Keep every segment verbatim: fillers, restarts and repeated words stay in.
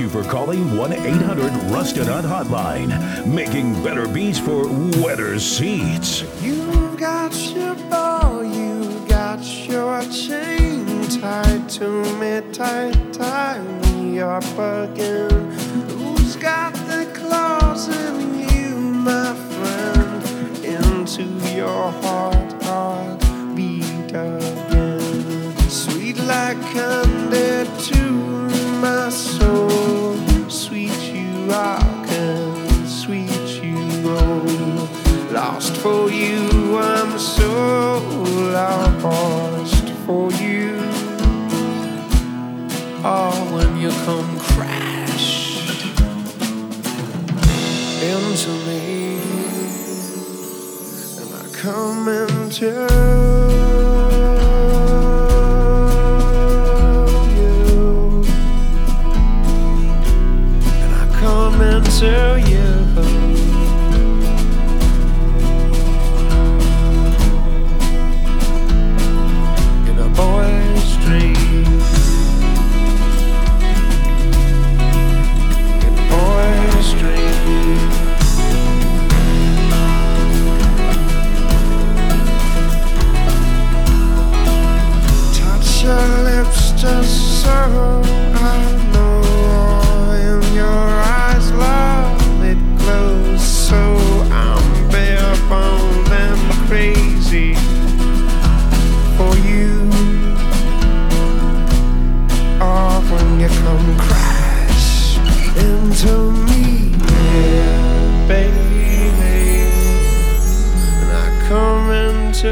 you for calling one eight hundred Rustadunt Hotline, making better beats for wetter seats. You got your ball, you got your chain tied to me, tight, tie me up again. Who's got the claws in you, my friend? Into your heart, heart beat again. Sweet like candy to my soul, sweet you rock and sweet you roll. Lost for you, I'm so lost for you. Oh, when you come crash into me, and I come into to you in a boy's dream, in a boy's dream. Touch your lips just so I know in your eyes love it glows, so I'm bare boned and crazy for you. Oh, when you come crash into me, yeah, baby, and I come into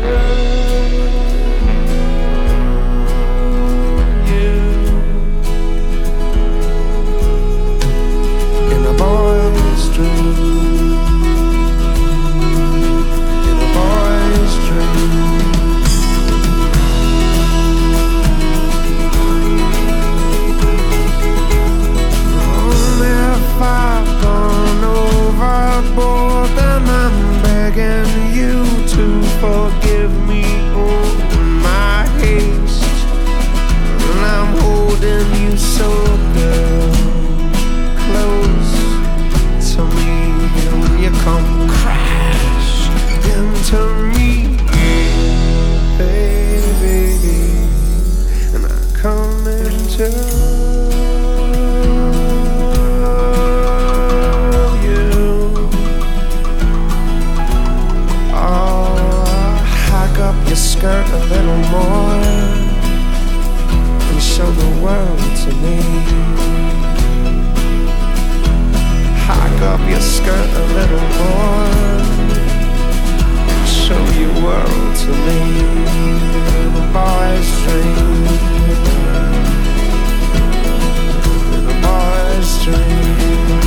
forgive me all my haste, and I'm holding you so, girl, close to me. When you come crash into me, baby, and I come into skirt a little more and show the world to me. Hike up your skirt a little more and show your world to me. The boy's dream, the boy's dream.